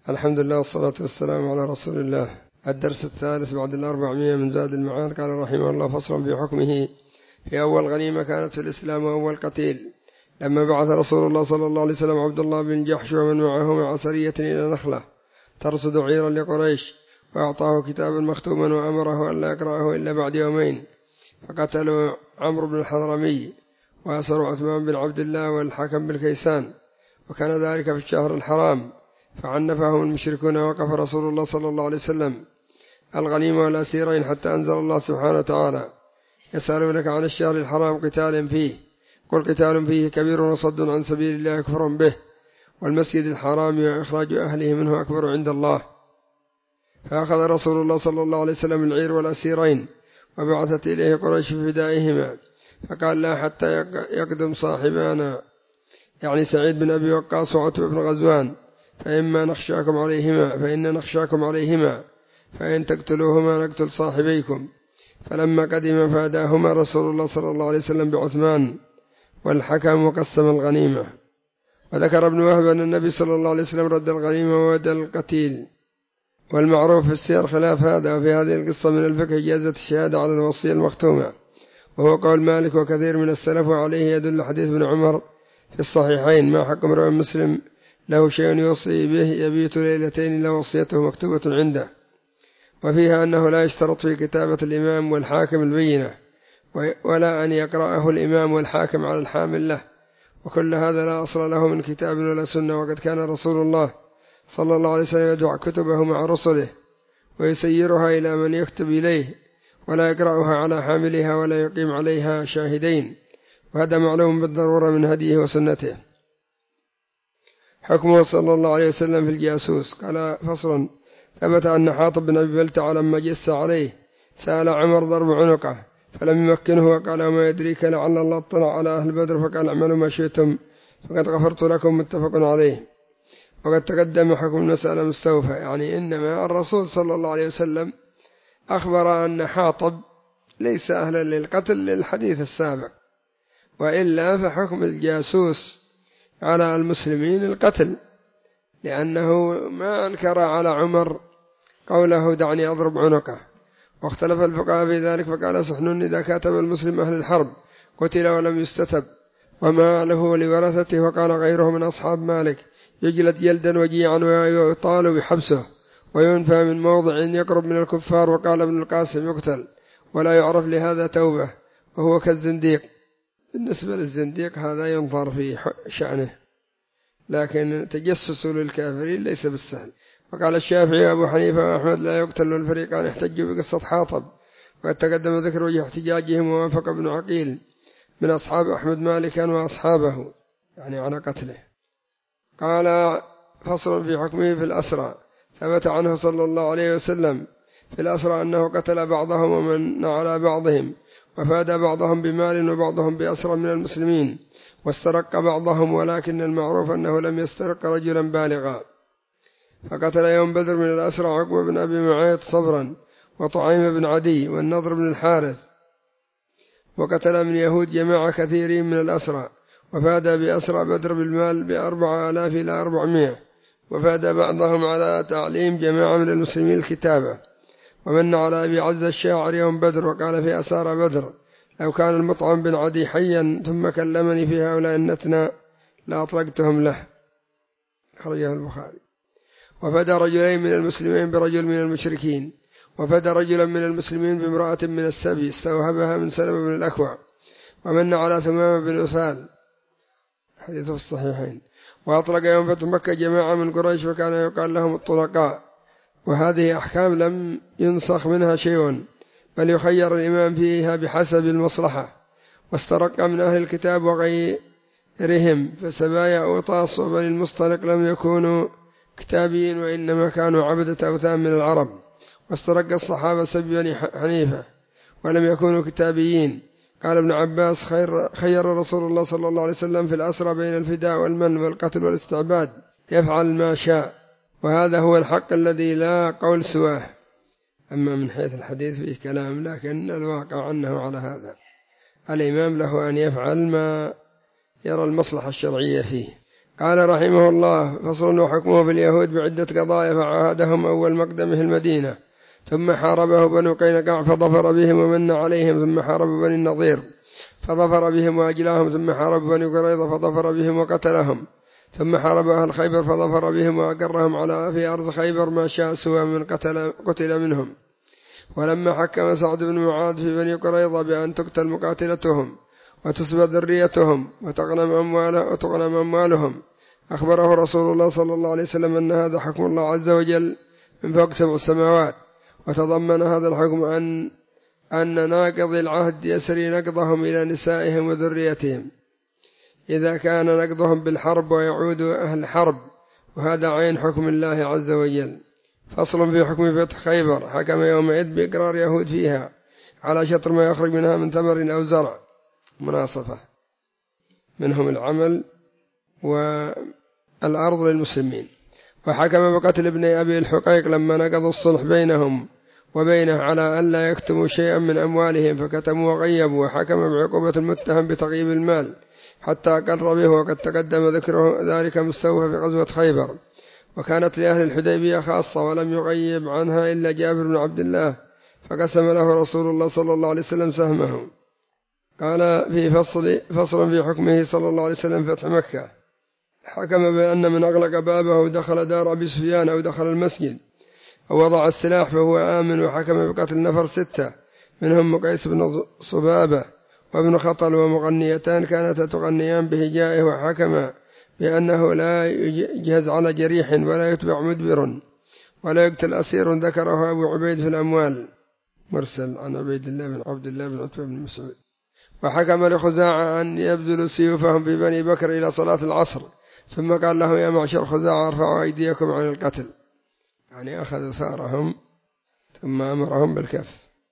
الحمد لله والصلاة والسلام على رسول الله. الدرس الثالث بعد 400 من زاد المعاد. قال رحمه الله: فصل في حكمه. في أول غنيمة كانت في الإسلام وأول قتيل لما بعث رسول الله صلى الله عليه وسلم عبد الله بن جحش ومن معه مع سرية إلى نخلة ترصد عيرا لقريش، وأعطاه كتابا مختوما وأمره ألا يقرأه إلا بعد يومين، فقتلوا عمرو بن الحضرمي وأسروا عثمان بن عبد الله والحكم بن كيسان، وكان ذلك في الشهر الحرام، فعنفهم المشركون. وقف رسول الله صلى الله عليه وسلم الغنيمة والأسيرين حتى أنزل الله سبحانه وتعالى: يسألونك عن الشهر الحرام قتال فيه، قل قتال فيه كبير وصد عن سبيل الله كفر به، والمسجد الحرام وإخراج أهله منه أكبر عند الله. فأخذ رسول الله صلى الله عليه وسلم العير والأسيرين، وبعثت إليه قريش في فدائهما، فقال: لا حتى يقدم صاحبانا، يعني سعيد بن أبي وقاص وعتبة بن غزوان، فإن نخشاكم عليهما، فإن تقتلوهما نقتل صاحبيكم. فلما قدم فاداهما رسول الله صلى الله عليه وسلم بعثمان والحكم وقسم الغنيمة. وذكر ابن وهب أن النبي صلى الله عليه وسلم رد الغنيمة وودى القتيل، والمعروف في السير خلاف هذا. وفي هذه القصة من الفقه إجازة الشهادة على الوصية المختومة، وهو قول مالك وكثير من السلف، وعليه يدل حديث ابن عمر في الصحيحين: ما حق امرئ مسلم له شيء يوصي به يبيت ليلتين إلا وصيته مكتوبة عنده. وفيها أنه لا يشترط في كتابة الإمام والحاكم البينة، ولا أن يقرأه الإمام والحاكم على الحامل له، وكل هذا لا أصل له من كتاب ولا سنة. وقد كان رسول الله صلى الله عليه وسلم يدع كتبه مع رسله ويسيرها إلى من يكتب إليه، ولا يقرأها على حاملها ولا يقيم عليها شاهدين، وهذا معلوم بالضرورة من هديه وسنته. حكمه صلى الله عليه وسلم في الجاسوس. قال: فصل: ثبت أن حاطب بن أبي بلتع لما جس عليه سأل عمر ضرب عنقه، فلم يمكنه، وقال: وما يدريك لعل الله اطلع على أهل بدر فقال: اعملوا ما شئتم فقد غفرت لكم. متفق عليه. وقد تقدم حكم المسألة مستوفى، يعني إنما الرسول صلى الله عليه وسلم أخبر أن حاطب ليس أهلا للقتل للحديث السابق، وإلا فحكم الجاسوس على المسلمين القتل، لأنه ما أنكر على عمر قوله: دعني أضرب عنقه. واختلف الفقهاء في ذلك، فقال سحنون: إذا كاتب المسلم أهل الحرب قتل ولم يستتب وما له لورثته. وقال غيره من أصحاب مالك: يجلد جلدا وجيعا ويطال بحبسه وينفى من موضع يقرب من الكفار. وقال ابن القاسم: يقتل ولا يعرف لهذا توبة، وهو كالزنديق. بالنسبة للزنديق هذا ينظر في شأنه، لكن تجسس للكافرين ليس بالسهل. وقال الشافعي وأبو حنيفة وأحمد: لا يقتل. والفريقان احتجوا بقصة حاطب، وقد تقدم ذكر وجه احتجاجهم، ووافق ابن عقيل من أصحاب أحمد مالكا وأصحابه يعني على قتله. قال: فصل في حكمه في الأسرى. ثبت عنه صلى الله عليه وسلم في الأسرى أنه قتل بعضهم ومن على بعضهم، وفاد بعضهم بمال وبعضهم بأسرى من المسلمين، واسترق بعضهم، ولكن المعروف أنه لم يسترق رجلا بالغا. فقتل يوم بدر من الأسرى عقبة بن أبي معيط صبرا، وطعيم بن عدي، والنضر بن الحارث. وقتل من يهود جماعة كثيرين من الأسرى، وفاد بأسرى بدر بالمال 4000 إلى 400، وفاد بعضهم على تعليم جماعة من المسلمين الكتابة. ومن على أبي عز الشاعر يوم بدر، وقال في أسار بدر: لو كان المطعم بن عدي حيا ثم كلمني في هؤلاء النتنى لأطلقتهم له. خرجه البخاري. وفدى رجلين من المسلمين برجل من المشركين، وفدى رجلا من المسلمين بامرأة من السبي استوهبها من سلمة بن الأكوع. ومن على ثمامة بن أثال، حديث في الصحيحين. وأطلق يوم فتح مكة جماعة من قريش، وكان يقال لهم الطلقاء. وهذه أحكام لم ينسخ منها شيء، بل يخير الإمام فيها بحسب المصلحة. واسترق من أهل الكتاب وغيرهم، فسبايا أوطاس وبني المصطلق لم يكونوا كتابيين، وإنما كانوا عبدة أوثان من العرب. واسترق الصحابة سبي بني حنيفة ولم يكونوا كتابيين. قال ابن عباس: خير رسول الله صلى الله عليه وسلم في الأسرى بين الفداء والمن والقتل والاستعباد، يفعل ما شاء، وهذا هو الحق الذي لا قول سواه. أما من حيث الحديث فيه كلام، لكن الواقع أنه على هذا. الإمام له أن يفعل ما يرى المصلحة الشرعية فيه. قال رحمه الله: فصل وحكمه في اليهود بعدة قضايا. فعاهدهم أول مقدمه المدينة، ثم حاربه بنو قينقاع فظفر بهم ومن عليهم، ثم حارب بني النضير فظفر بهم وأجلاهم، ثم حارب بني قريظة فظفر بهم وقتلهم، ثم حارب أهل خيبر فظفر بهم وأقرهم على في أرض خيبر ما شاء سوى من قتل منهم. ولما حكم سعد بن معاذ في بني قريظة بأن تقتل مقاتلتهم وتسبى ذريتهم وتغنم أموالهم، أخبره رسول الله صلى الله عليه وسلم أن هذا حكم الله عز وجل من فوق 7 سماوات، وتضمن هذا الحكم أن ناقض العهد يسري نقضهم إلى نسائهم وذريتهم إذا كان نقضهم بالحرب ويعود أهل حرب، وهذا عين حكم الله عز وجل. فصل في حكم فتح خيبر. حكم يومئذ بإقرار يهود فيها على شطر ما يخرج منها من تمر أو زرع، مناصفة منهم العمل والأرض للمسلمين. وحكم بقتل ابن أبي الحقيق لما نقضوا الصلح بينهم وبينه على أن لا يكتموا شيئا من أموالهم فكتموا وغيبوا. وحكم بعقوبة المتهم بتغييب المال حتى أقر به، وقد تقدم ذكره ذلك مستوفى في غزوة خيبر. وكانت لأهل الحديبية خاصة ولم يغيب عنها إلا جابر بن عبد الله، فقسم له رسول الله صلى الله عليه وسلم سهمه. قال في فصل في حكمه صلى الله عليه وسلم فتح مكة. حكم بأن من أغلق بابه ودخل دار أبي سفيان أو دخل المسجد أو وضع السلاح فهو آمن. وحكم بقتل نفر 6 منهم مقيس بن صبابة وابن خطل ومغنيتان كانتا تغنيان بهجائه. وحكم بأنه لا يجهز على جريح ولا يتبع مدبر ولا يقتل أسير، ذكره أبو عبيد في الأموال مرسل عن عبيد الله بن عبد الله بن عتبة بن مسعود. وحكم لخزاعة أن يبذلوا سيوفهم في بني بكر إلى صلاة العصر، ثم قال لهم: يا معشر خزاعة ارفعوا أيديكم عن القتل، يعني أخذ ثارهم ثم أمرهم بالكف.